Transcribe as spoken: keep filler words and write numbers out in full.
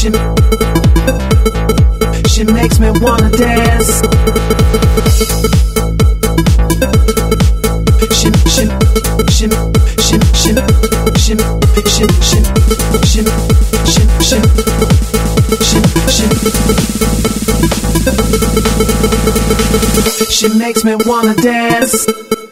She, she makes me wanna dance. She, she, she, she, she, she, she, she, she, she, she, she, she makes me wanna dance.